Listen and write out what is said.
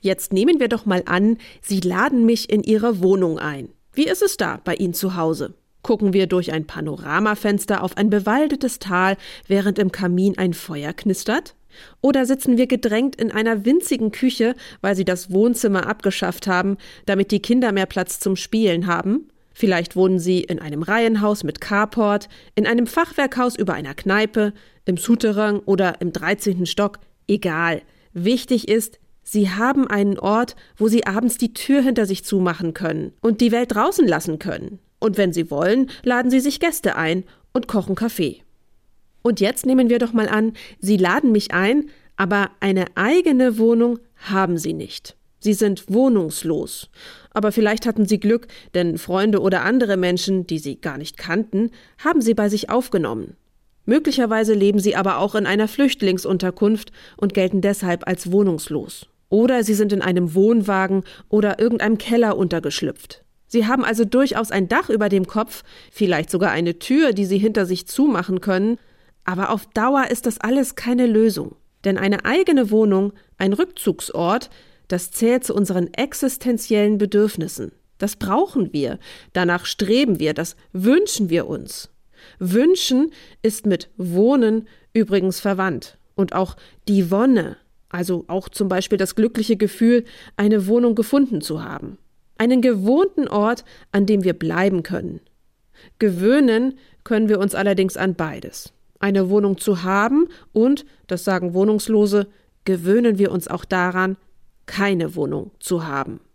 Jetzt nehmen wir doch mal an, Sie laden mich in Ihre Wohnung ein. Wie ist es da bei Ihnen zu Hause? Gucken wir durch ein Panoramafenster auf ein bewaldetes Tal, während im Kamin ein Feuer knistert? Oder sitzen wir gedrängt in einer winzigen Küche, weil Sie das Wohnzimmer abgeschafft haben, damit die Kinder mehr Platz zum Spielen haben? Vielleicht wohnen Sie in einem Reihenhaus mit Carport, in einem Fachwerkhaus über einer Kneipe, im Souterrain oder im 13. Stock. Egal. Wichtig ist, Sie haben einen Ort, wo Sie abends die Tür hinter sich zumachen können und die Welt draußen lassen können. Und wenn Sie wollen, laden Sie sich Gäste ein und kochen Kaffee. Und jetzt nehmen wir doch mal an, Sie laden mich ein, aber eine eigene Wohnung haben Sie nicht. Sie sind wohnungslos. Aber vielleicht hatten Sie Glück, denn Freunde oder andere Menschen, die Sie gar nicht kannten, haben Sie bei sich aufgenommen. Möglicherweise leben Sie aber auch in einer Flüchtlingsunterkunft und gelten deshalb als wohnungslos. Oder Sie sind in einem Wohnwagen oder irgendeinem Keller untergeschlüpft. Sie haben also durchaus ein Dach über dem Kopf, vielleicht sogar eine Tür, die Sie hinter sich zumachen können, aber auf Dauer ist das alles keine Lösung. Denn eine eigene Wohnung, ein Rückzugsort, das zählt zu unseren existenziellen Bedürfnissen. Das brauchen wir, danach streben wir, das wünschen wir uns. Wünschen ist mit Wohnen übrigens verwandt. Und auch die Wonne, also auch zum Beispiel das glückliche Gefühl, eine Wohnung gefunden zu haben. Einen gewohnten Ort, an dem wir bleiben können. Gewöhnen können wir uns allerdings an beides. Eine Wohnung zu haben und, das sagen Wohnungslose, gewöhnen wir uns auch daran, keine Wohnung zu haben.